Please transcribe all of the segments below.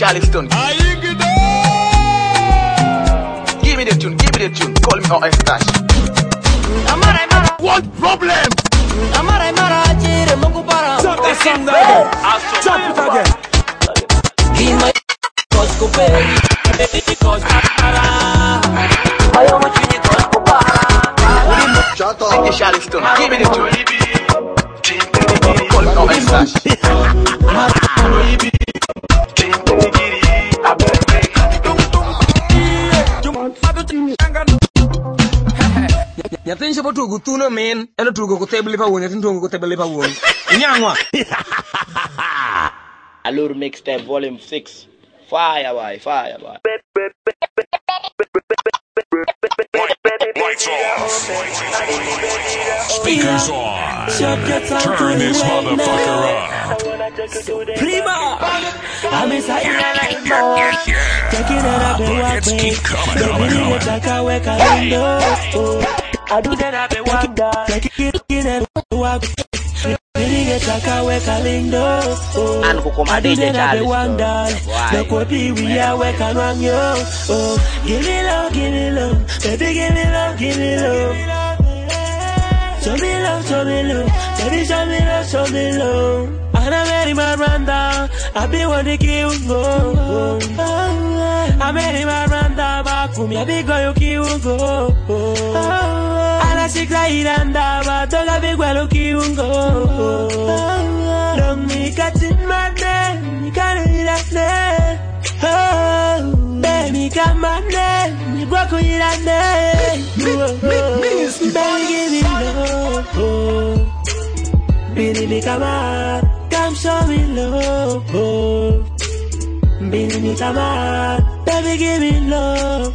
Charleston. Give me the tune, call me on Stash. What problem? Stop that song again. Chop it again. Give my Shut up. Charleston. Give me the tune. Call me on Stash. Yatin siapa tu gutuno men, eno tu gu table pa won, yatin tu gu table pa won. Nyangwa. Allure mixtape volume 6. Fire boy. Lights off. Speakers on. Turn this motherfucker up. Prima, I'm inside. Buckets keep coming. I do that I've been walking down. Anu kukoma DJ Charleston. We are working on you. Give me love, baby, give me love. Show me love, baby, show me love. And I'm ready, my rundown. I've been wanting to kill go. I'm ready, my rundown. Back for me, I've been going to kill go. And I see crying and but don't have big well to kill go. Don't me cut in my name, you can't hear that name. Oh, baby, come my name, you broke on your name. Baby, give me love. Baby, come on, come show me love. Baby, come on, baby, give me love.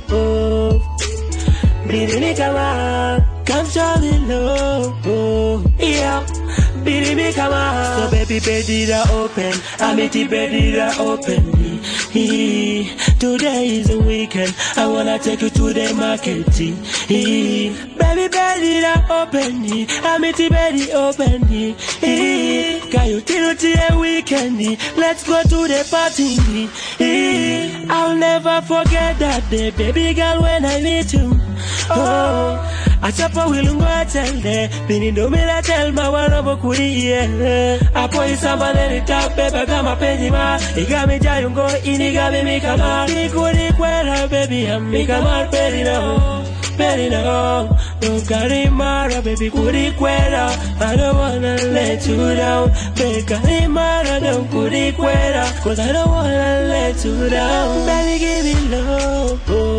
Baby, come on, come show me love. Yeah. Baby, come on. So baby, bed open. I made the bed open. Today is the weekend. I wanna take you to the market. Baby, bed open. I made the bed open. Can you till the weekend? Let's go to the party. I'll never forget that day, baby girl, when I meet you. Oh, I chop a will go tell there. Been do me that tell my one of a kuri. I put somebody in the top paper, got my penny ma. He got me giant go in, he got me come out. He could quella baby, and me come out perino. Don't carry mara, baby, could quella. I don't wanna let you down. Baby, mara, don't could quella. Cause I don't wanna let you down. Baby, give me love.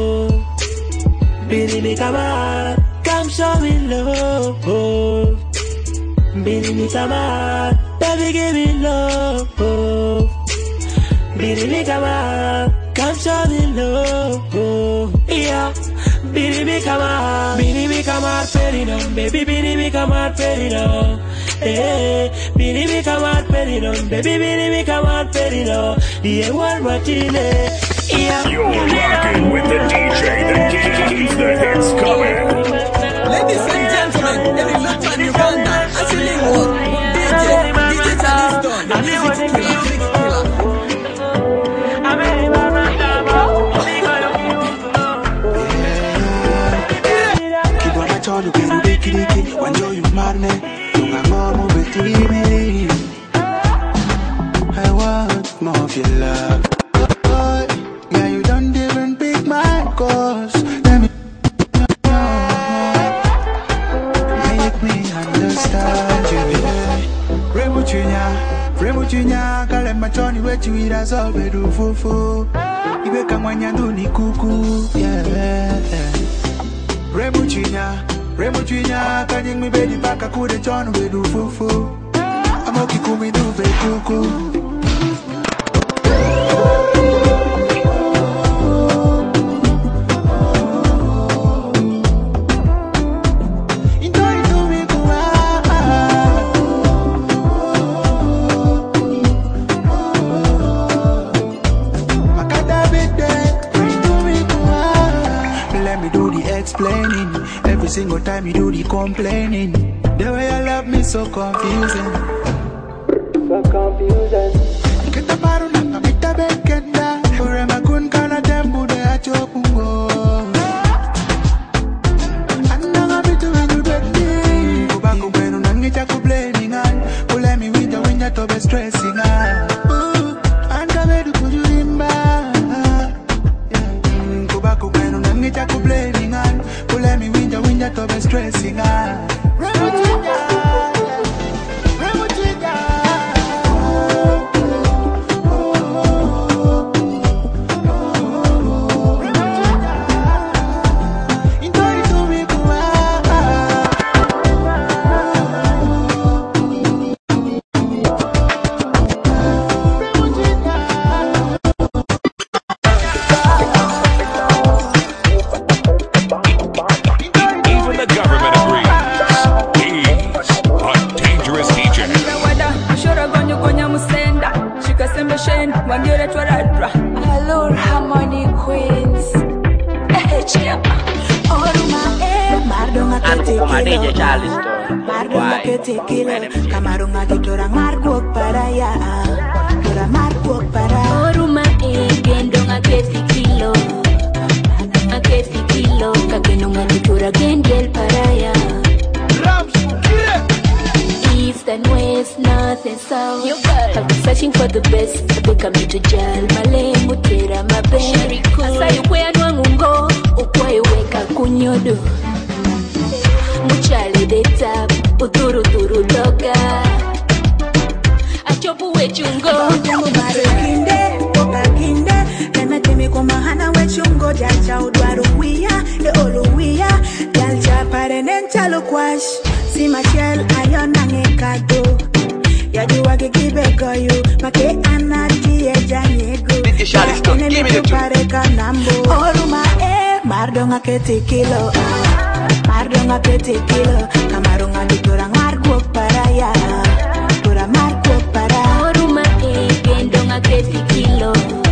Baby, come on, come show me love. Baby, come on, baby, give me love. Baby, come on, come show me love. Yeah, baby, come on, perino, baby, baby, come on, perino. Hey, baby, come on, perino, baby, baby, come on, perino. Yeah, one martini. You're rocking with the DJ that keeps the hits coming. Ladies and gentlemen, every look on Uganda, as you link up, DJ Charleston, the music killer. Keep on my tongue, get a wiki, when you're mad, don't have more with me. I want more of your love. Yeah, you don't even pick my calls. Let me make me understand you. Remuchunya, kale machoni wetu irazo bedu fufu. Ibeka mwanyandu ni kuku. Yeah. Remuchunya, kanying mi bedi paka kude chonu bedu fufu. Amoki kumi du be kuku. Every single time you do the complaining, the way you love me so confusing. Get the bottle, I'm a bit of Queens. Mardonga ke tekilo kamarunga kitora margok paraya tora margok para oruma gendonga ke tekilo kakenonga kitora gendel paraya east and west north and south I've been searching for the best Abeka to jal malengo tera mabe asa yukwe anwangungo ukwe weka kunyodo Muchale de tap, uturu toga. Achopu wechungo. Kinde, Nema temi kwa mahana wechungo. Jacha udwaru wia, oluwia. Jalcha pare nenchalo kwash. Si machel ayona ngekado. Yajua kikibe koyu, make anati ejanyego. Give me the tune. Oruma mardonga ke tekilo. Mardonga ke tekilo, kamarunga ditora margok paraya, tora margok para. Oruma gendonga ke tekilo,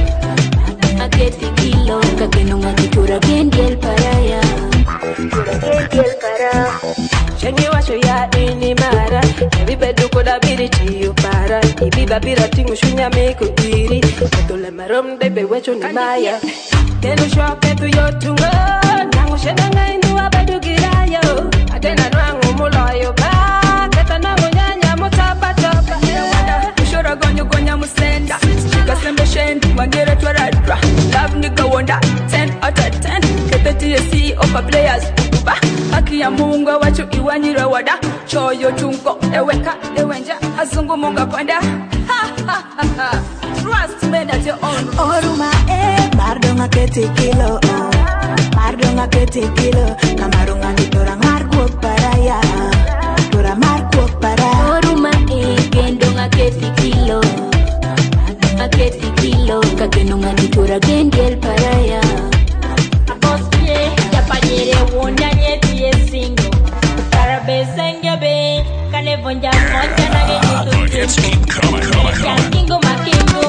kakenonga ditora gendel paraya, tora gendel para. Chenye washo ya ini mara, ebi bedu koda biri chiyo para, ibi babira tingu shunya meko diri, katole marom bebe wecho ni maya. Kenu shoke tu yotungo, nangu shenanga indu abadu girayo, atena nwangu muloyo ba, keta nangu nyanya mutapa topa. Ushora gonyo gonya musenda, shika sembe shendi, wangere twaradra, love nigga wonder, 10 out of 10, kete TSC opa players, uba, haki ya munga wachu iwanyira wada, choyo chungo, eweka, ewenja, azungu munga panda, ha ha ha ha. Trust me that you're on. Oruma mardonga ke tekilo, mardonga ke tekilo, kamarunga ditora margok paraya, tora margok para. Oruma gendonga ke tekilo, kakenonga ditora gendel paraya. Apostle, yapanyere wonda nyeti yesingo, karabe sengebe, kanevonja monja na gejitu. Hits keep coming. Kingo makingo.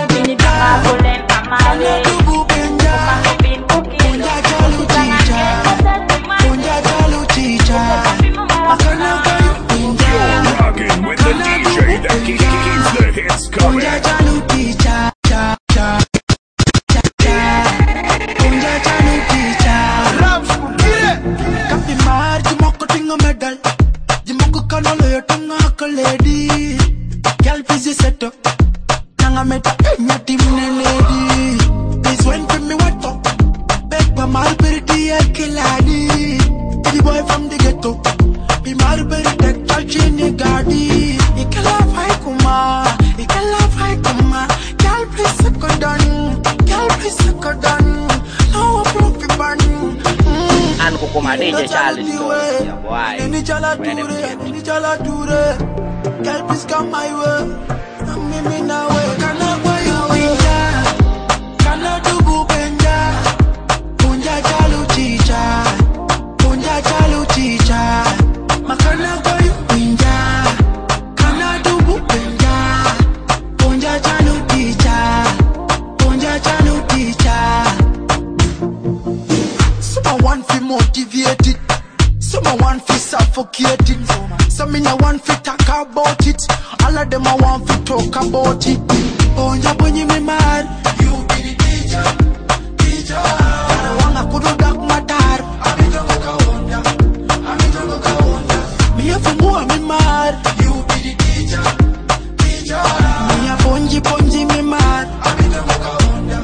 Rockin' with the DJ that keeps the hits coming. Medal, Jimoko Kanolo, Tonga lady, Galpisi seto, Nanga meta, Yatim lady. This one for me, what up? Peppa Marberity, Kiladi, the boy from the ghetto, be Marberity, touching Gadi. He can love Haikuma, he can love Haikuma, Galpisi second, Galpisi second, no profit burning. And Kukuma DJ Charlie story, yeah, boy. Any chala dure, girl please come my way. I'm me now way. Kana boy you winja, kana dubu benja. Punja chalu chicha, makana boy you winja, kana dubu benja. Punja chalu chicha. Someone feel motivated, someone feel suffocated. Some in a one fit talk about it. All of them I want to talk about it. Oh, ya bunyi me mad. You be the teacher. I don't wanna put a dark matter. Amitongo kaonda. Me have to move me mad. You be the teacher. Me a ponji me mad. Amitongo kaonda.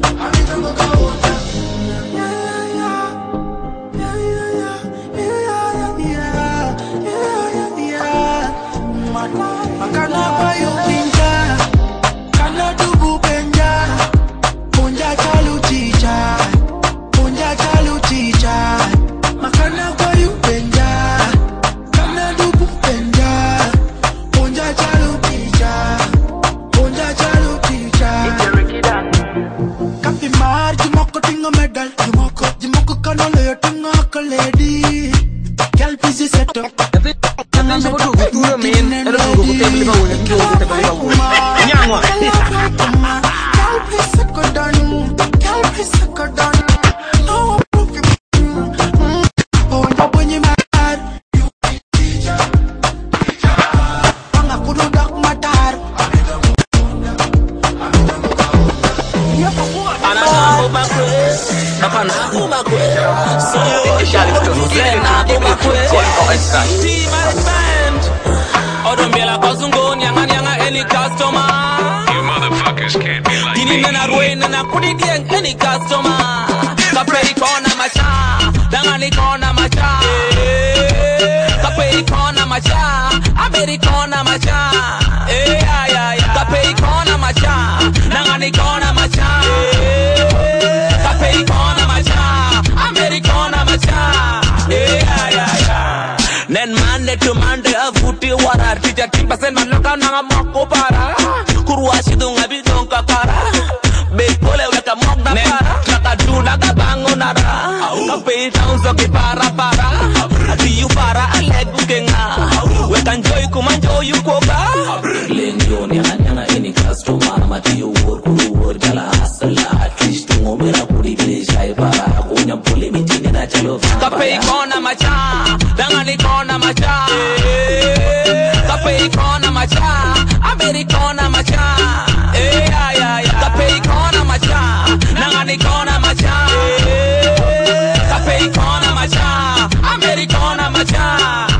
Makana bayo ninja, kana dubu benja, punja chalu chicha, makana bayo benja, kana dubu benja, punja chalu chicha. Kapi mar jimoko tinga medal, jimoko kana le tinga lady, girl busy set up. Nyangwa. makwe. Napana kumakwe. So team management. Odombiela kozungo nyanga nyanga any customer. You motherfuckers can't be like Dini me. nena ruena na kudi dieng any customer. Kapei kona macha, dangani kona macha. Kapei kona macha, Amerikona macha. Kapei kona macha, dangani kona macha. Kapei kona macha, Amerikona macha. Nen Monday to Monday avuti wara tija 10% maloka nanga moko para. Kurwa shidunga bidonka para. Bekole weka mok na para. Traka du laga bango nara. Kapei taunzo ki para para. Ati you para alegu kenga. Weka enjoy kumanjo you koga. Lenyo nyanga any customer. Mati you work kuru jala hasala. Twist ngomera kuri bile shai para. Kunya puli mitini na chalo. Kapei kona macha. Dangani kona macha. Kapei kona macha. Amerikona macha. Kapei kona macha. Dangani kona macha. Kapei kona macha. Amerikona macha.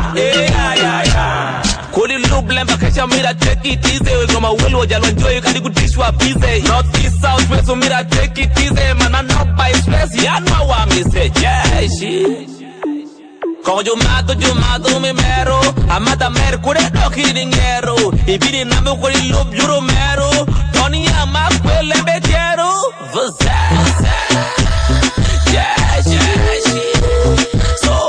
Kuli loop lemba kesha mira take it easy. Goma welu jalo enjoy kadi kutishwa busy. North east south west so mira take it easy. Man no by stress ya no wa me say yeah shit. Con Jumado me mero. Amata mercure doki dinero. Ibini name kuri loop juro mero. Tony ama kwele betero. Yeah. So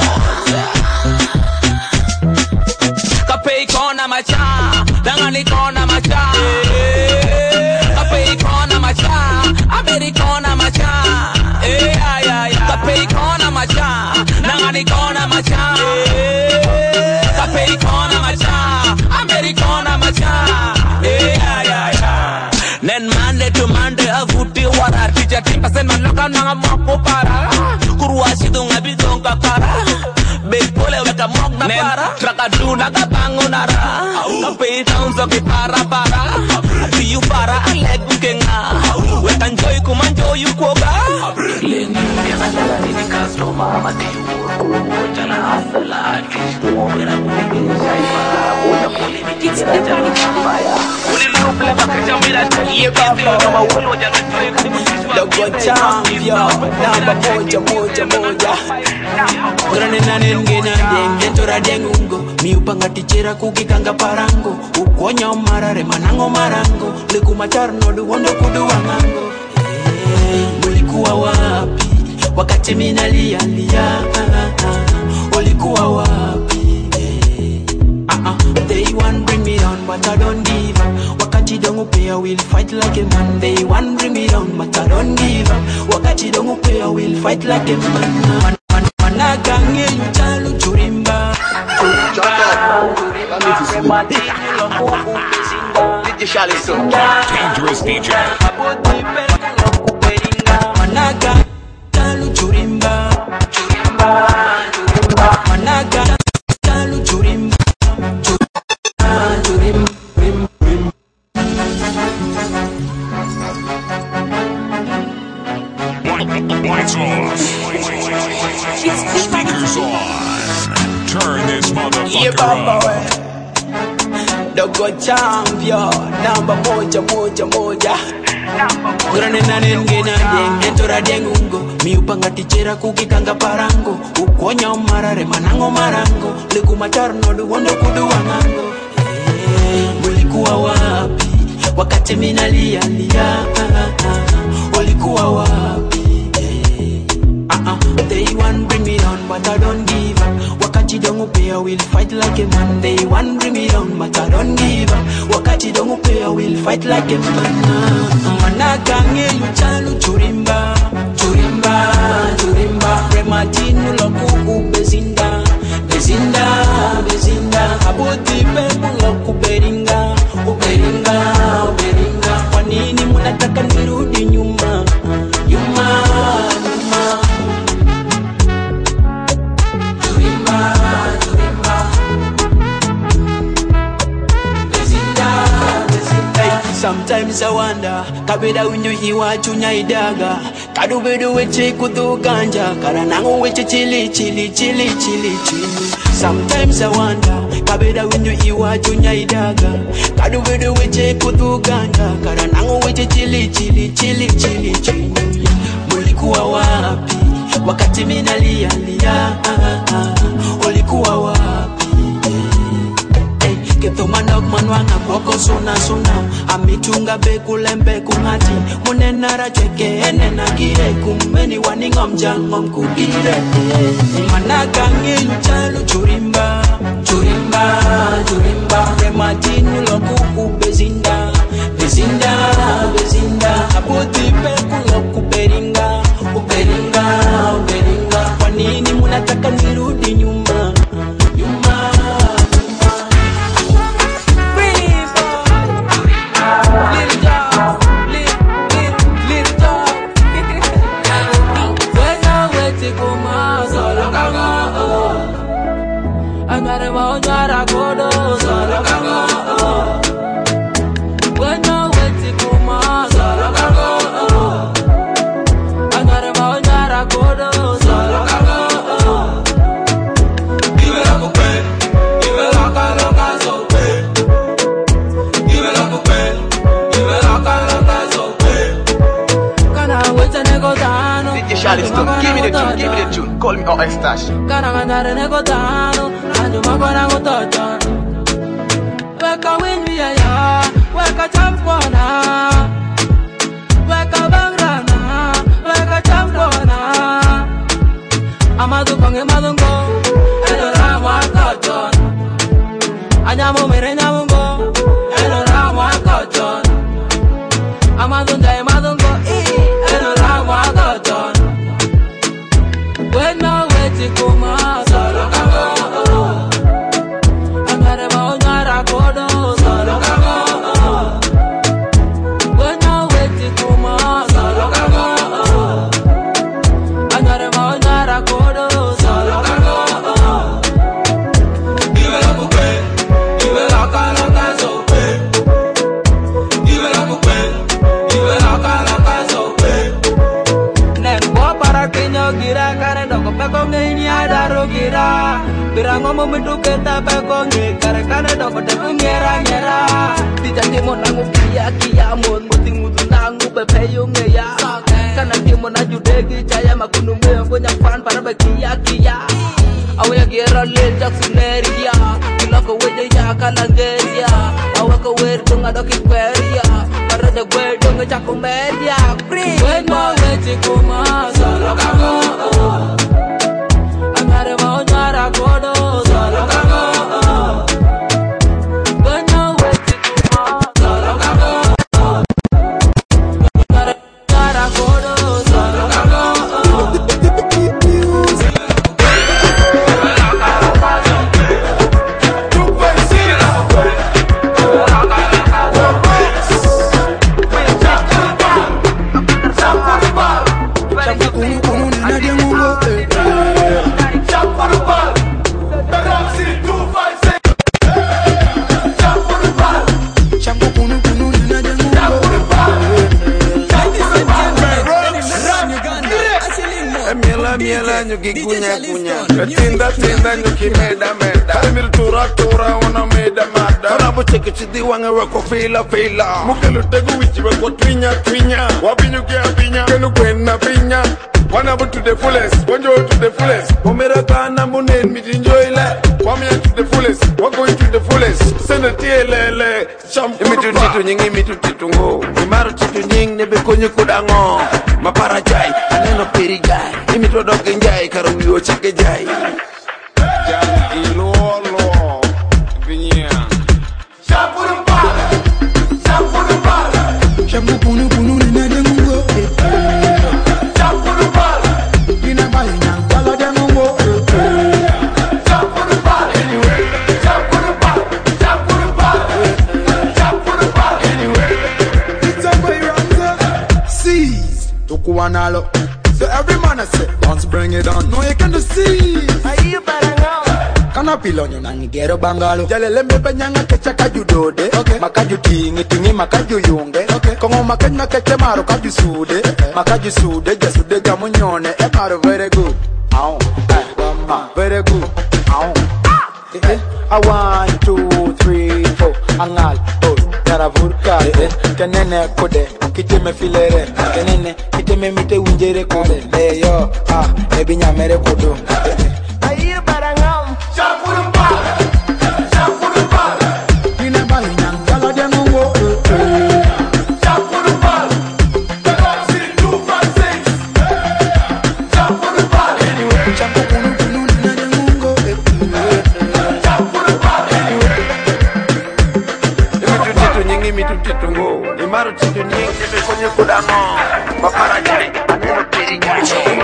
Kapei kona macha. Dangani kona macha. Kapei kona macha. Amerikona macha. Kapei kona macha. Dangani kona macha. Kapei kona macha. Amerikona macha. Nen Monday to Monday avuti wara tija 10% maloka nanga moko para. Kurwa shidunga bidonka para. Bekole weka mok na para. Traka du naga bango nara. Kapei taunzo ki para para. Ati you para alegu kenga. Weka enjoy kumanjo you koga. Lenyo nyanga any customer. Mati you work jala hasala. Twist ngomera kuri bile shai para. Kunya puli mitini na chalo fire. Kuli loop lemba kesha mira take it easy. Goma welu jalo enjoy kadi kutishwa Dogo champion, namba moja. Grane nane ngena deng, entora dengungo. Mi upanga tichera kukikanga parango. Ukonya umarare manango marango. Liku macharno duwondo kudu wangango. Ulikuwa wapi wakati minalia ulikuwa wapi? They want bring me down but I don't give up. Wakati dongo pay I will fight like a man. They want bring me down but I don't give up. Wakati dongo pay I will fight like a man. Managange luchalu churimba. Dangerous DJ. Managa talu churimba. Managa talu churimba. Lights off. Speakers on. Turn this motherfucker up. Dogo champion, namba moja. Grane nane ngena deng, entora dengungo. Mi upanga tichera kukikanga parango. Ukonya umarare manango marango. Liku macharno duwondo kudu wangango. Ulikuwa wapi wakati minalia ulikuwa wapi? They want bring me down but I don't give up. Wakati dongo pay I will fight like a man. They want bring me down but I don't give up. Wakati dongo pay I will fight like a man. Managange luchalu churimba. Rematinu loku bezinda. Aboti pepu loku beringa. Kwa nini munataka nirudi nyuma? Sometimes Sometimes I wonder, kabeda winyo iwachu nyaidaga. Kadu bedu weche kudu ganja, karanangu weche chili. Sometimes I wonder, kabeda winyo iwachu nyaidaga. Kadu bedu weche kudu ganja, karanangu weche chili. Mulikuwa wapi, wakati mina lia. Ulikuwa wapi, Keto manok manwanga kwako suna. Amitunga beku lembe kungati. Munenara chweke enena gire. Kumeni waningom jangom kugire. Managangi luchalu churimba. Rematinu loku bezinda. Abuti beku loku beringa. Kwa nini munataka nirudi nyuma? Give me the tune. Call me OS Stash. Weka win ya, weka champona, weka bangrana, weka champona. Amadu konge madungo, elora wakajon. Anyamu mere nyamungo, elora wakajon. Amadunja madungo, elora wakajon. When no way to come out, solo kago. Amare ma onyara kodo, solo kago. When no way to come out, solo kago. Amare ma onyara kodo, solo kago. Give it up, give it up, so give it up, give it up, so nen bo para kenyo gira kare doko peko ngeni adaro gira birango mo menduke ta peko ngi kare kare doko te ngera tija timo nangu kia mon muting mutu nangu pepe yo ngeya kana timo na judegi chaya makunu me ngonya fan para be kia awe gira le jaksuneria kiloko weje ya kalangeria awe ko wer tunga doki kweria para de gwe donga chakomedia free when no way to come solo kago amare ma onyara kodo solo kago when no way to come solo kago amare onyara kodo solo kago Miela nyuki kunya Tinda nyuki meda Karimir tura wana meda mada Karabu cheke chidi wange wako fila Mukelu tegu wichi wako twinya Wabi nyuki abinya Kenu kwena pinya Wanabu to the fullest Wanjo to the fullest Omera kana munen miti enjoy le Wamia to the fullest Wako to the fullest Sende tielele Imitu titu nyingi imitu titu ngo Imaru titu nying nebe konye kudango Mapara jai Aneno peri jai Imitu doke njai Karuyo chake jai Jai ilolo Vinya Shampuru mpala Shampuru nina dengungo Shampuru mpala Gina bayi nyankala dengungo Shampuru mpala It's a way round Seize Tukuwanalo So every man I say, once bring it on. No, you can just see. I hear better now. kana pilonyo nangi gero bangalo jalele mebe nyanga kecha kajudode makaju tingi makaju yunge kongo makanya keche maro kaju sude jasude jamunyone maro very good very good I 1 2 3 4 angal Yaravurka kenene kode kiteme filere kenene kiteme mite unjere kode leyo ebinya mere kodo ayir barangam chapurumba ina balinya gala de ngo chapurumba si 256 chapurumba anyway chapurumba Tungo, imaro titu nyingi kwenye kudango Bakara jari, aneno piri nyari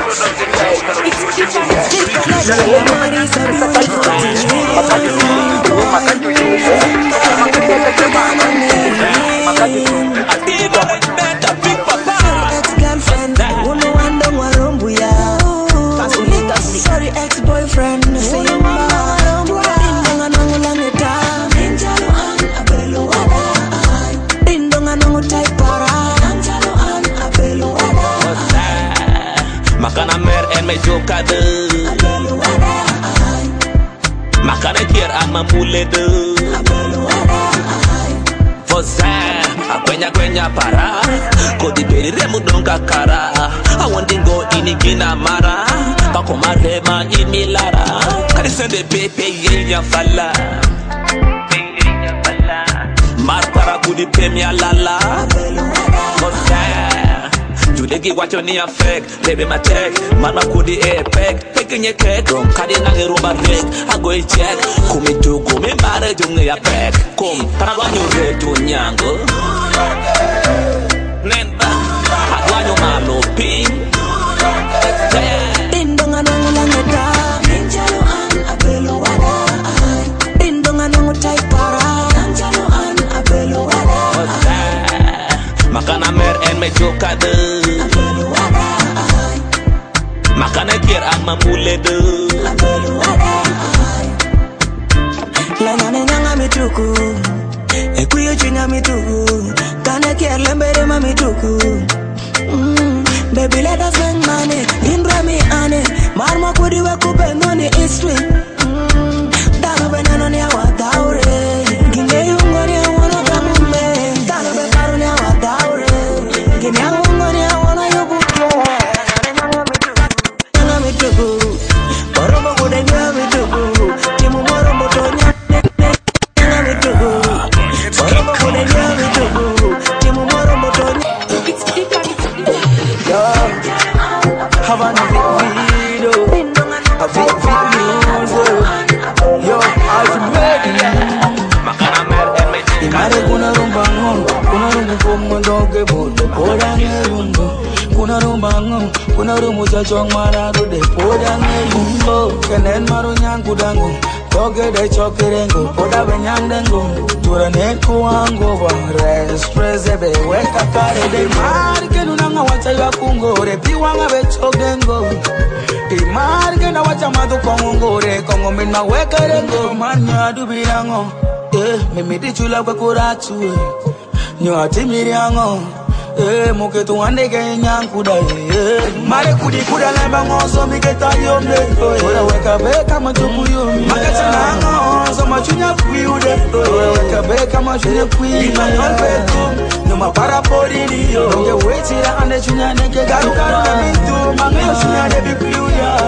Ex-girlfriend, uno wando warombu ya Sorry ex-boyfriend, say you warombu ya Indonga nongo langeta Ninjalo an abelo wada Nongo taipara Nanjalo an abelo wada Makana mer en me jokade Abelo wada Makana kier an mamule de Abelo wada Fosa Akwenya para Kodi beri remu donga kara Awandingo inigina mara Bako marema imilara Karisende pepe yenya fala Marpara kudi pemia lala Judegi wacho ni affect Baby ma tek Mama kudi epek Pekinye kek Kadi nange rumba rek Ago i check Kumi tugu Mi mare jungi ya pek Kum Tanagwanyo retu nyango Nenda Agwanyo malo ping Indonga nongo langeta Ninjalo an abelo wada Indonga nongo taipara Nanjalo an abelo wada Makana mer en me jokade Abelo wada Makana kier an mamule de Abelo wada Langane nyanga mituku Ekuyo chinya mituku Kane kier lembere ma mituku Baby let us make money Indra mi ane Marma kudi we kubendo ni history Dano benano ni awadaure Gine yungo ni awana kamume Dano bekaru ni awadaure Gine yungo ni awana yubuke Nyanga mituku Oromo kude nyanga mituku Timu morombo tonya Nyanga mituku Oromo kude nyanga mituku Timu morombo tonya Havana video, a video, yo, Imare kuna rumba como doge bote, poda neyungo. Kuna rumba kuna rumu chachong marado de poda neyungo. Kenen maru nyangu dango, toge de chokerengo, poda benyang dengo. Tura neku ango ba, stress ebe weka kare de mar ke nunanga wacha yakungo, re piwanga be chokengo. Imar ke na wacha madu kongo re kongo minna weka rengo, manya dubirango. Mimi di chula kwa kuratu Nyo ati miriango Muke tuwande ke nyankuda Mare kudi kuda lemba ngoso miketa yomde Ola weka beka matuku yomi Makata na ngoso machunya kuyude Ola weka beka machunya kuyi Mangon petu Numa para pori niyo Nge wetira ande chunya neke garu na mitu Mange chunya debi kuyuya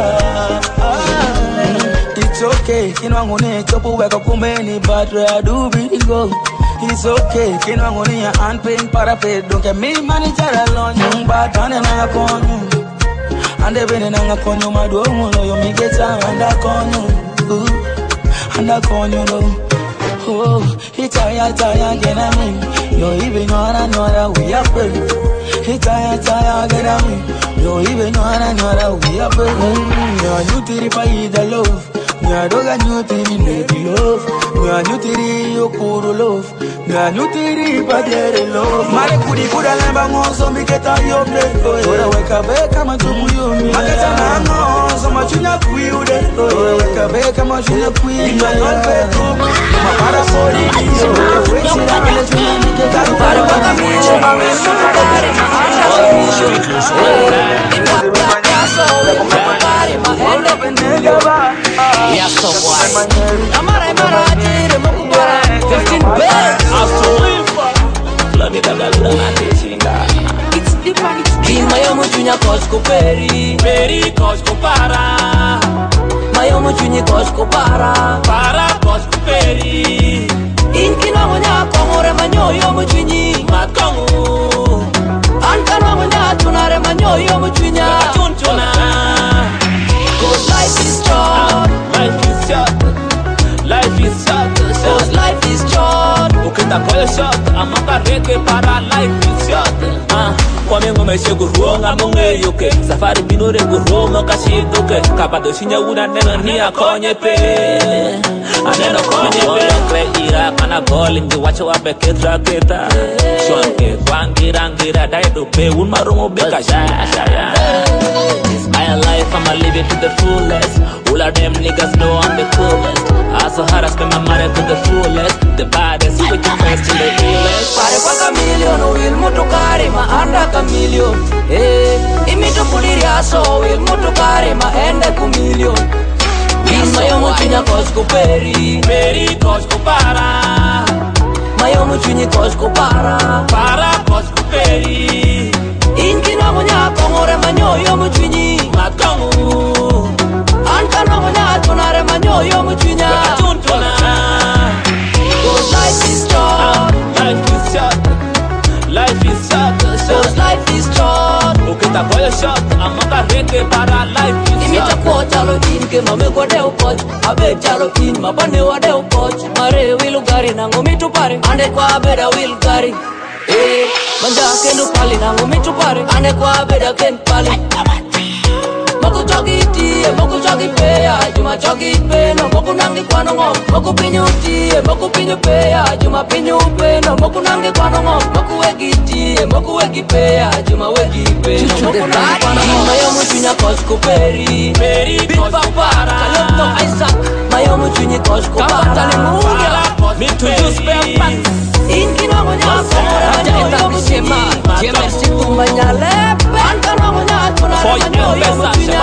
It's okay, kinwangone chopu weka kumeni but I do go. It's okay, kinwangone ya unpaying para pay. Don't get me money alone, young but ane na konyo. Ande bene na konyo madu ngono yo mi geta anda konyo no. Oh, hitaya gena me. Yo even nora we are free. Hitaya gena me. Yo even nora we are free. Yo you tiri pa ida love. Nyadoga nyutiri baby love. Nyutiri yokuru love. Nyutiri padere love. Mare kudi kuda lemba ngoso miketa yomde. Ora weka beka majumu yomi. Maketa na ngoso machunya cuide. Cabeza machine cuide. No golpe como para morir. Mayo muchunya kosko peri kosko para. Mayo muchunyi kosko para kosko peri. Inkina monya kongore manyoyo muchunyi makongu. Ankana monya tunare manyoyo muchunya tuntuna. Cause life is short. Life is short. Cause life is short. Ukita koyo short, amaka reke para life is short. Kwa mengo meshe guruonga munge yoke. Safari binore guruonga kashidoke. Kapado shinya una neno ni akonye pe. Aneno konye pe. Kre ira kana calling the watch wape ketra keta. Shwanke kwangira daido pe. Unmarumo beka shaya. My life, I'ma live it to the fullest. All of them niggas know I'm the coolest. I so hard I spend my money to the fullest. The baddest, with the best to the illest. Pare kwa kamilion, will mutukari ma anda kamilion. Imito puliria so will mutukari ma ende kumilion. Mayo muchinya kosko peri kosko para. Mayo muchinya kosko para kosko peri. Inkina monya kongore manyoyo muchunyi makongu. Ankana monya tunare manyoyo muchunya tuntuna. Cause life is short. Life is short. Cause life is short. Ukita koyo short, amaka reke para life is short. Imita kwa chalo inke mame kwa deo coach. Abe chalo in mabane wa deo coach. Mare wilu gari nango mitu pare. Ande kwa abeda wilu gari. Manja kendo pali nango mitu pare. Ande kwa abeda ken pali. Moku chogi tie, moku chogi peya. Juma chogi peno, moku nangi kwa nongo. Moku pinyu tie, moku pinyu peya. Juma pinyu peno, moku nangi kwa nongo. Moku wegi tie, moku wegi peya. Juma wegi peno, moku nangi kwa nongo. Mayo muchunya kosko peri kosko para. Kalokto Isaac, mayo muchunya kosko para. Kabatani mungia, mitu use spare parts. Inkina monya kongora manyoyo muchima. Jemersi tumanya lepe. Ankana monya tunare manyoyo muchunya.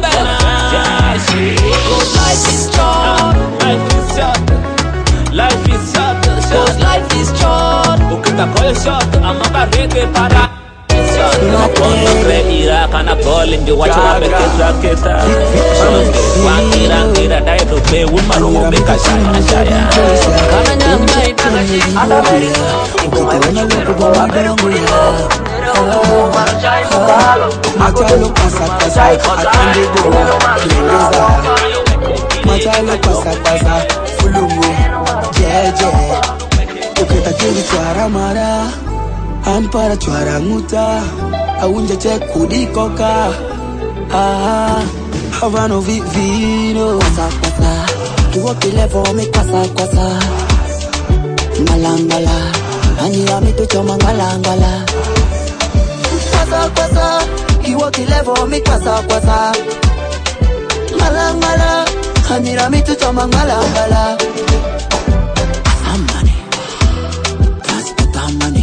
Cause life is short. Life is short. Cause life is short. Ukita koyo short, amaka reke para. Makono kre ira kana calling the watch wape keta. Wangira daido pe unmarumo beka shaya. Kana nyama itanashi America. Ukitawena loko kwa wadongo ya. Machalo pasa atande go kieleza. Machalo pasa fulungu jeje. Ukitakiri chwara mara ampara chwara nguta. Aunja che kudikoka. Havano vino kwasa. Kiwo kilevo mi kwasa. Malangala Anira mi tucho mangalangala. Kwasa Kiwo kilevo mi kwasa. Malangala Anira mi tucho mangalangala. Some money Transport money.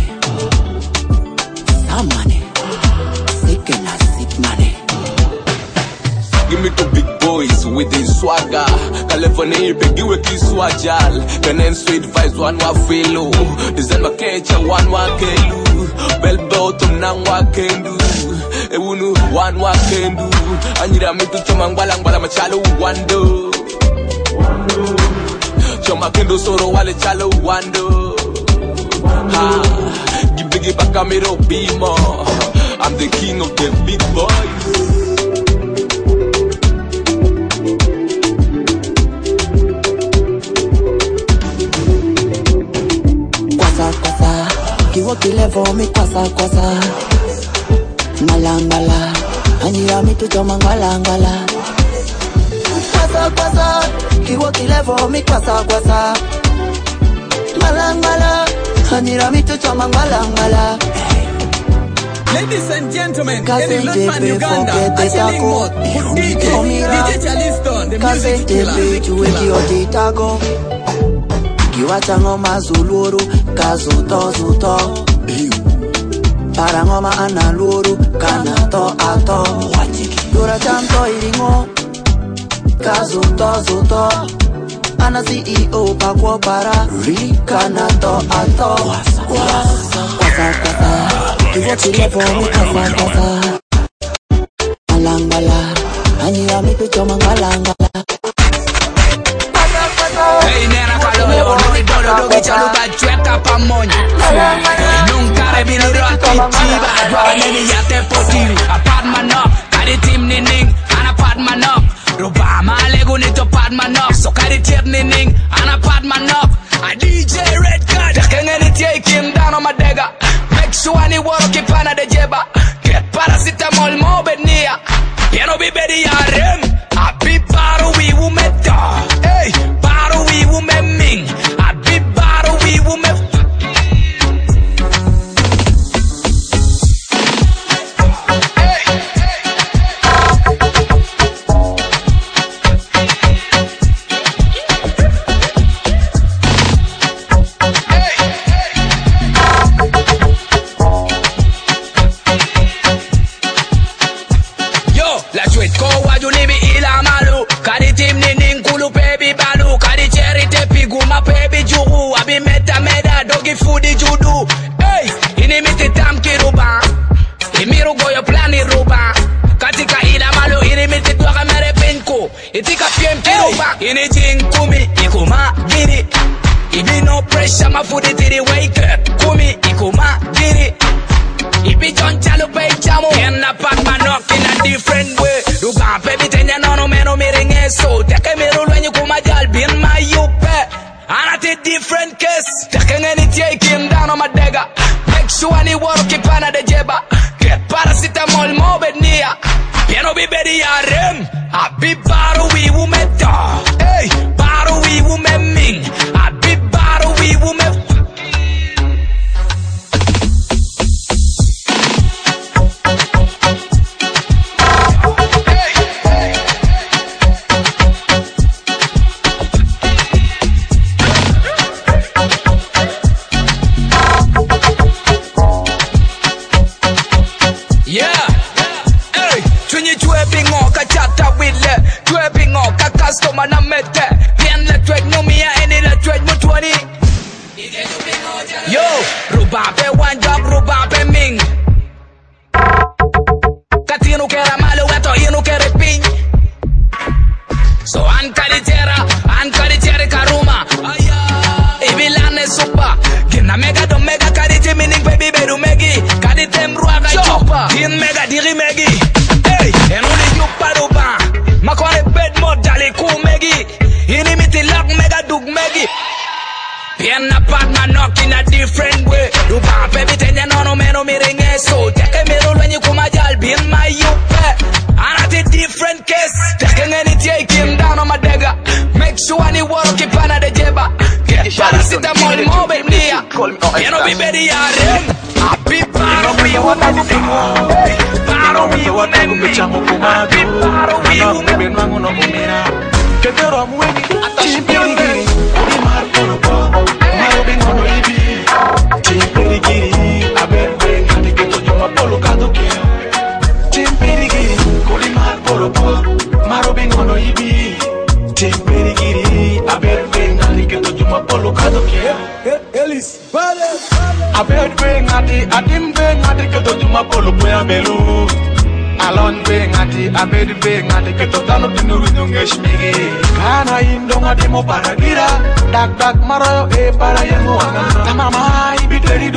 Some money Sick and sick money. Give me two big boys with the swagger. California pegiwe kiswajal. Kenen sweet vibes one wa filo. Design makecha one wa kelu. Bell bottom nang wa kendu. Ewunu one wa kendu. Anyira mitu choma ngwala machalo wando. Choma kendo soro wale chalo wando. Give back a miro bimo. I'm the king of the big boys. Kiwo kilevo mi kwasa. Malangala Anira mi tucho mangalangala. Kwasa Kiwo kilevo mi kwasa. Malangala Anira mi tucho mangalangala. Ladies and gentlemen, Ellie Lutman Uganda, Ashley Mott, DJ Charleston, the music killer. Kiwacha ngoma zuluru, kazuto zuto. Para ngoma analuru, kanato ato. Dura chanto iringo, kazuto zuto. Ana CEO pakwa para, kanato ato. Kwasa kwasa, kiwa telefoni kwasa kwasa. Malangala, anyi amitu choma malangala. Hey nena kalo no idolo dogi chaluka chweka pamoja. Nunca rebino rotitiva, dwa neni yate potiri. Apart man up, kari team nining, ana part man up. Roba malego nito part man up, so kari team nining, ana part man up. A DJ Red Card, takengeni take him down on my dagger. Make sure ni woro kipana de jeba. Get paracetamol mo benia. Yeno be bedi yarem. A bi baro we umeta. Hey, baro we umeming. A bi baro we umef. Foodi judu, hey, inimiti tamkiruba, imiru goyo plani ruba, katika ila malo inimiti tuaka mere penko, itika piem kiruba, ini jinkumi, ikuma giri, ibi no pressure mafoodi tiri wake up, kumi, ikuma giri, ibi John Chalo pay chamo, kena pak manok in a different way, ruba baby tenya nono meno miringe so, teke miru lwenye kumajal bin ma yupe. And a different case. Taking any take him down on my dagger. Make sure ni work keep on the jeba. Get paracetamol mo benia. Piano be bedi yarem. A big baro we umeta. Hey, baro we umeming. A big baro we umef. Customer na mete, bien le tweet no mia any le tweet mo 20. Yo, rubape one job, rubape ming. Katino kera malo eto ino kere ping. So ankari tera karuma. Ibilane super. Gina mega do mega karite meaning baby bedu megi. Karite mruaga chopa. Gin mega diri megi. Hey, enuli yupa ruba. Makone bed mod dali ku megi. Inimiti lock mega dug megi. Bien apart man knock in a different way. Ruba baby tenya nono meno miringe so. Teke miru lwenye kumajal bin my yupe. Anati different case. Taking any take him down on my dagger. Make sure ni woro kipana de jeba. Get paracetamol mo benia. Yeno be bedi yarem. Happy baro we umeming. Baro we umeming. Happy baro we umeming. Ketero mwengi Chimpirigiri Odi marporopo Maro bingono ibi Chimpirigiri Aberwe Ngati keto juma polo kado kia Chimpirigiri Odi marporopo Maro bingono ibi Chimpirigiri Aberwe Ngati keto juma polo kado kia Elis Vale Aberwe Ngati Adimbe Ngati keto juma polo kwea belu Alon be ngati abedi be ngati ketotano tinuru nyongeshmigi kana indo ngati mo paragira dak dak maro e para yango anga tamamai biteri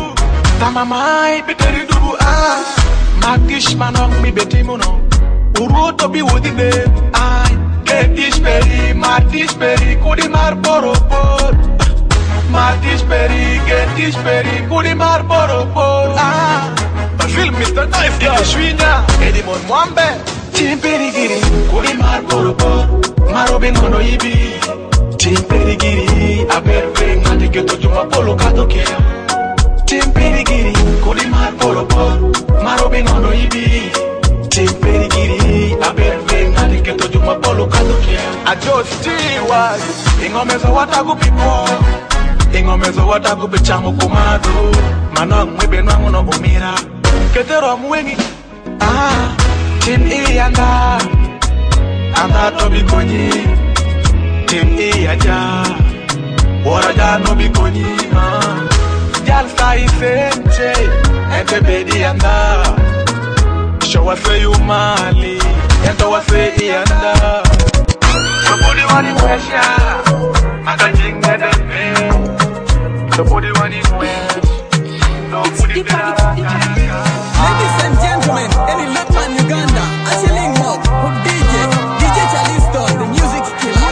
dubu ah magish manok mi betimuno uruto bi wodide ai getish peri martish peri kudi mar poropor martish peri getish peri kudi mar poropor ah Film Mr. Knife Guy Shwina Edimon Mwambe Chimpirigiri Kuli mar poropo Maro bingono ibi Chimpirigiri Aberwe Ngati keto juma polo kato kia Chimpirigiri Kuli mar poropo poro poro Marobi ngono ibi Timperi giri Aber venga di keto juma polo kado kia Ajosti was Ingomezo watagu pipo Ingomezo watagu bichamu kumado Manong mwebe nwangu no umira Ketero mwengi Tim iyanda Anda tobi konyi Tim iyaja Waraja no bikonyi Jal sai senche Ente bedi anda Show us where you mali Ento wa say iyanda Nobody want it pressure Makajing de me Nobody want it pressure Nobody Ladies and gentlemen, any Lokman Uganda, Ashling Mok, DJ Charleston, the music killer.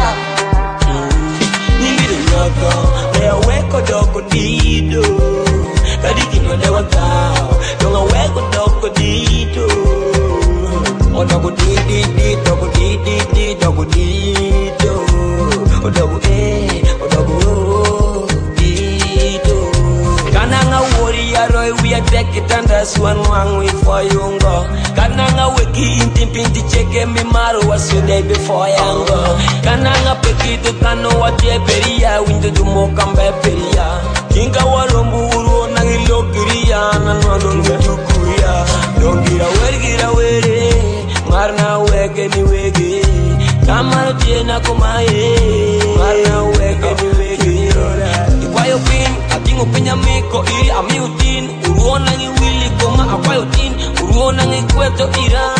Nigga loco, they weko doko dido. Kadiki no de wakao, donga weko doko dido. O doko didi, doko didi, doko dido. O doko o doko dido. Kananga warrior roy we attack it and that's one we for yungo. Kananga weki inti pinti cheke mi maru was your day before yango. Kananga peki to kano wate peria window to mokambe peria. Kinga warombu uru nangi lokiria nanwanunga tukuria. Don't gira were marna wege ni wege. Kamaro tiena kumae marna wege ni wege. Ikwayo pin atingo pinya miko iri amiutin uruona ngi wili koma akwayo tin uruona ngi kweto ira.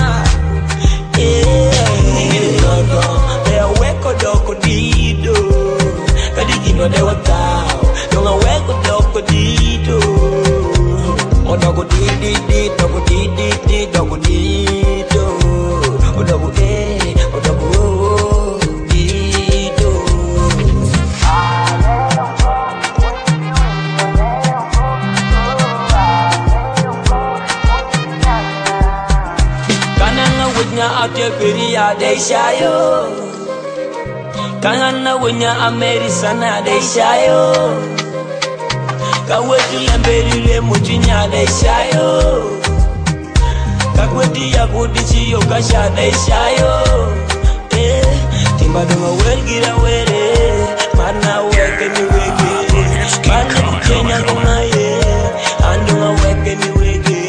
Nigga loco, they weko doko dido. Kadiki no de watao, donga weko doko dido. O doko didi, doko didi, doko dido. O doko o doko dido. Kananga wenya ate peria de shayo. Kananga wenya amerisana de shayo. Kaweti lamberi le mutinya de shayo. Kakweti ya kudichi yo kasha de shayo. Timba donga wergira were mana weke ni wege. Mana kenya donga ye andonga weke ni wege.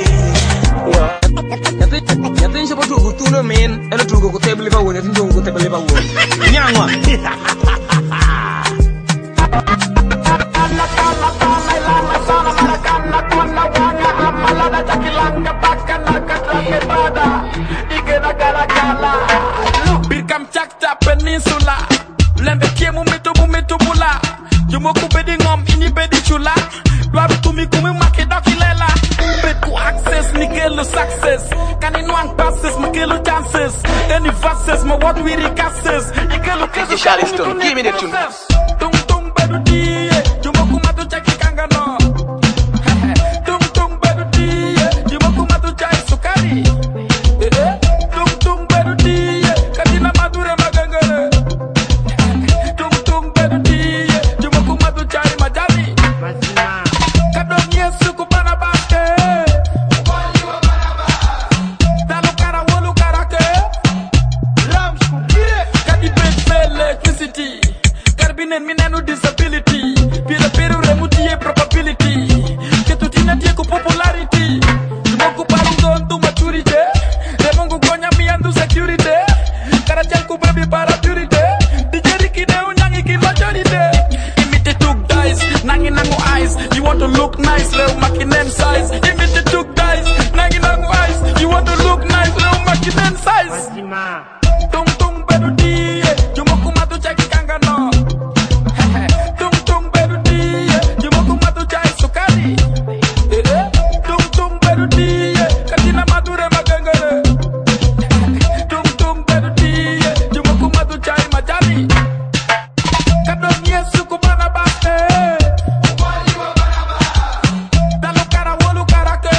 Yatin siapa tu gutuno men, elo tu go table ba wona tin go table ba wona. Nyangwa. Birkam Chakta Peninsula Lembe kie mumitu bula Jumoku bedi ngom ini bedi chula Dwabi kumi make dokilela Bedku access nikelu success Kani nuang passes makelu chances Any verses ma what we recasses Ikelu kesu Charleston, give me the tune. Tung tung bedu diye Jumoku matu chaki kangano Tung tung bedu diye Jumoku matu chai sukari Tung tung bedu diye Katina madure magangere Tung tung bedu diye Jumoku matu chai majani Kadon yesu kubana bate Dalu kara wolu karake Rams kukire Kadi bed electricity Carbinen minenu disability Pira piru remutie probability Ketutina tieko popularity Jumoku parungon tu maturity Remongu gonya miandu security Karachel ku baby para purity Dijeriki ne unyangi ki majority Imite took dice, nangi nangu eyes You want to look nice, leo makinen size Imite took dice, nangi nangu eyes You want to look nice, leo makinen size Tung tung bedu diye Jumoku matu chaki kangano Tung tung bedu diye Jumoku matu chai sukari Tung tung bedu diye Katina madure magangere Tung tung bedu diye Jumoku matu chai majani Kadon yesu kubana bate Dalu kara wolu karake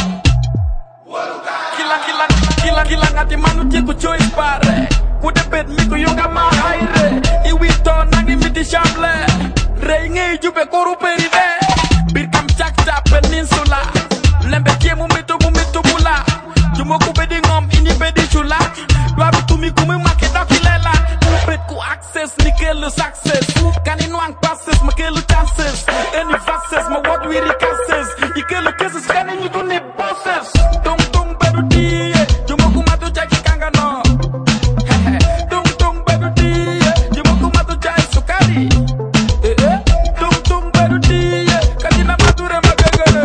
Kila ngati manu tiku choice pare Kude bed miku yoga mahaire Iwito nangi miti shamble Reinge jube koru peride Birkam Chakta Peninsula Lembe kie mumito mula. Jumo kubedi ngom ini bedi chula. Babi tumi kumi make dokilela. Pet ku access nikelu success. Kani nuang passes makelu chances. Any verses my what we recasses. Ikelu cases kani you don't need bosses. Tung tung bedu die. Jumo kumatu jaki kanga no. Tung tung bedu die. Jumo kumatu jai sukari. Tung tung bedu die. Kadina mature magagere.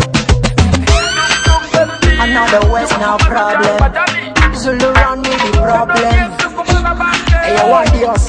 Another West now problem. Zulu run me the problem. Hey, I want yours.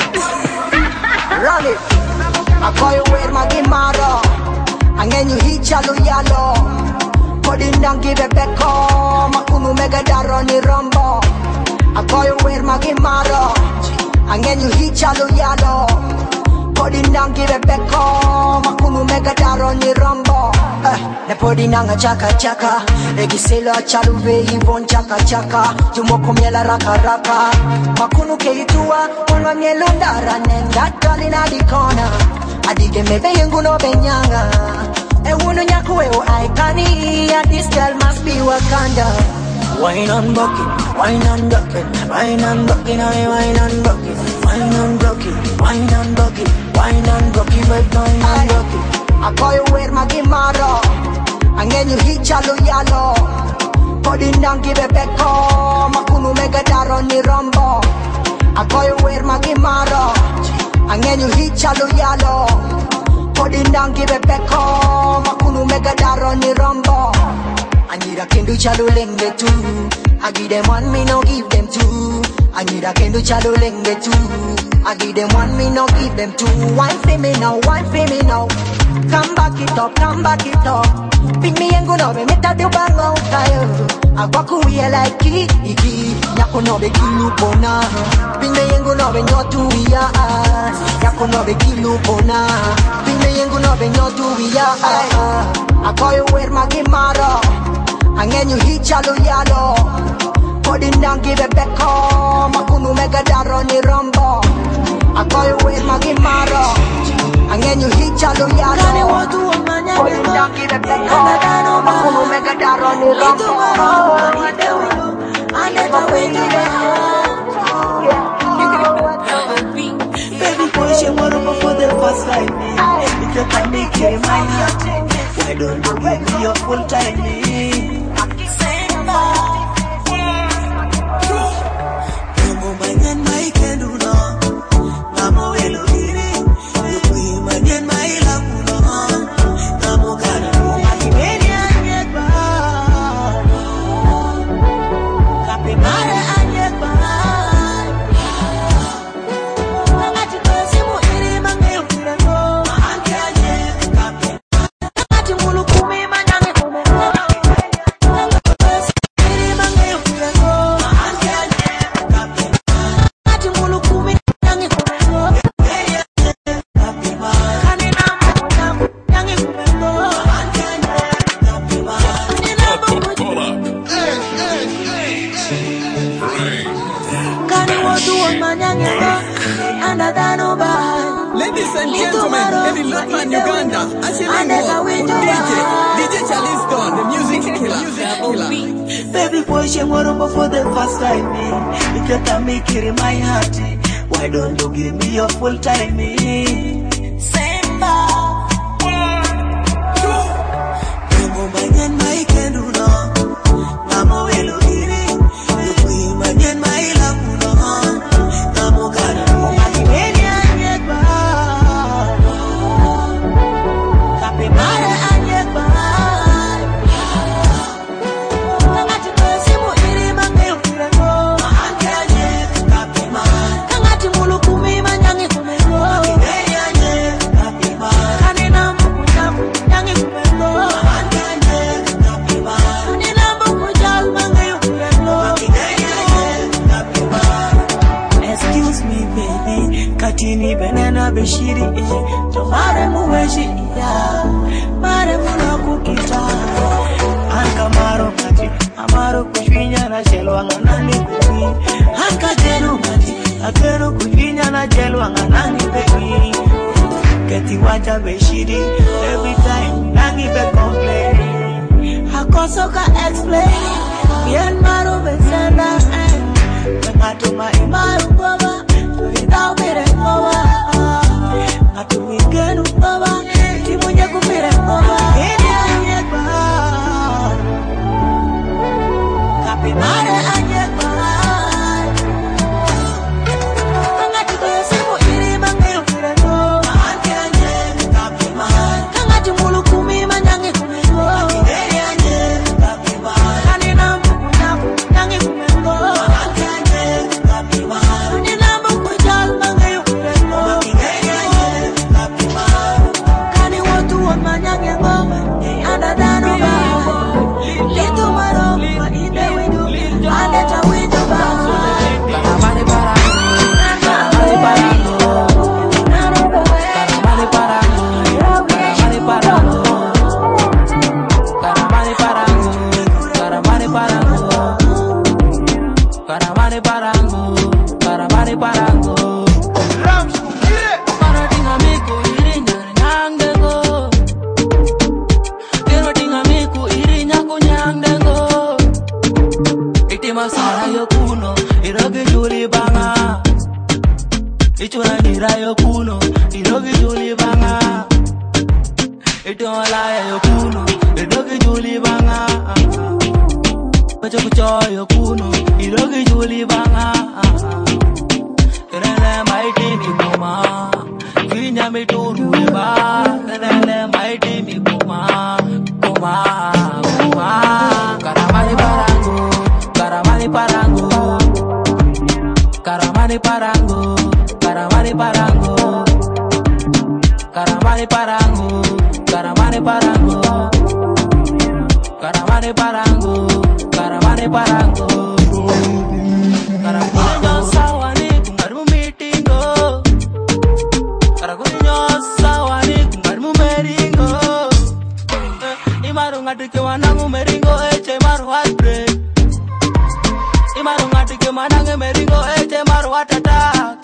Run it. I call you where my gimaro. And then you hit yalo yalo. Putting down give it back home. Makunu mega daroni rumbo. I call you where my gimaro. And then you hit yalo yalo. Putting down give it back home. Makunu mega daroni rumbo. Ne podi nanga chaka chaka. Egisela chaluve hivon chaka chaka. Jumoko miela raka raka. Makunu keitua Unwa mielo ndara nenda Dali na di kona Adige mebe yengu no benyanga Ewunu nyaku eo aikani And this girl must be Wakanda. Wine and bucket, wine and bucket, wine and bucket, wine and bucket, wine and bucket, wine and bucket, wine and bucket, wine and bucket. I call you where my gimaro. And then you hit yalo yalo. Putting down give it back home. Makunu mega daroni rumbo. I call you where my gimaro. And then you hit yalo yalo. Putting down give it back home. Makunu mega daroni rumbo. I need a kendo chalo lenge too. I give them one, me no give them two. I need a kendo chalo lenge too. I give them one, me no give them two. Wine for me now, wine for me now. Come back it up, come back it up. Pick me and go no be meta de bango tayo. Agwaku we like iki. Yako no be kilu bona. Pick me and go no be nyotu ya. Yako no be kilu bona. Pick me and go no be nyotu ya. I call you where my gimaro. And then you hit yalo yalo. Putting down give it back home. Makunu mega daroni rumbo. I call you where my gimaro. And then you hit yalo yalo. Putting down give it back home. Makunu mega daroni rumbo. I never win Baby boy, she want for the first time. If you can make it my heart, why don't you give me your full time? Ladies and gentlemen, Eddie Lutman, Uganda, Ashling DJ Charleston, the music killer. Baby boy, she want for the first time. If you can make it in my heart, why don't you give me your full time? Simba. Beshiri, tomare muweshi ya, mare muna kukita. Anka maro mati, amaro kushwinya na shelo anganani kubi. Anka jenu mati, akero kushwinya na shelo anganani kubi. Keti waja beshiri, every time nangi be complain. akoso ka explain yen maro besenda ngatuma imaru baba without mere baba ngatumi genu baba timunye kumire baba ini anyekba kapi mare anyekba ngati ko sebo iri mangel kirano antanye kapi mare ngati mulu kumi manyange kumego ini anyekba kapi mare ani nambu kunyaku nyange kumego antanye kapi mare ani nambu kujal mangayo kumego ini anyekba kapi mare kani watu wa manyange ngoma ni andadano ba litu maro ma ide windu andeta windu ba karamane parango karamane parango karamane parango karamane parango karamane parango karamane parango karamane parango karamane parango Karatinga miku irinya nyangengo Karatinga miku irinya kunyangengo Itima sara yokuno irogi juli banga Ichuna nira yokuno irogi juli banga Itima laya yokuno irogi juli banga Pacho kucho yokuno irogi juli banga Kerele maiti mi kuma Kinya mi turu eba Kerele maiti mi kuma Kuma Kuma Karamani parango Karamani parango Karamani parango Karamani parango Karamani parango Karamani parango Karamani parango Karamani parango Karamani sawani kungaru meetingo Karagunyo sawani kungaru meringo Imaru ngatike wanangu meringo eche maru heartbreak Imaru ngatike manange meringo eche maru heart attack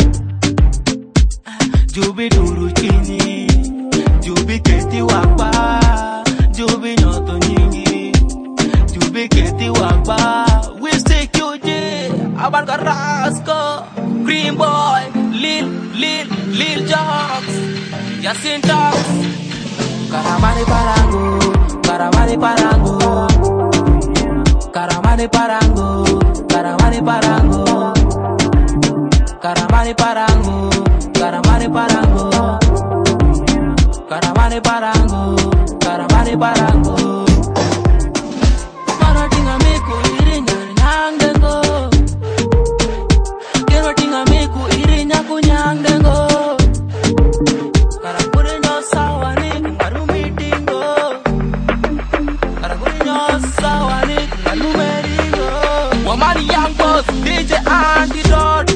Jubi duru chini Jubi keti wakba Jubi nyoto nyingi Jubi keti wakba We stay QJ Aban Carrasco Green Boy Lil Jocks Yasin Talks Karamani parango Karamani parango Karamani parango Karamani parango Karamani parango Karamani parango Karamani parango Karamani parango Karatinga miku irinya nyangengo Karatinga miku irinya kunyangengo Karakurinyo sawani kungaru meetingo Karakurinyo sawani kungaru meringo Wamani young boss DJ Antidote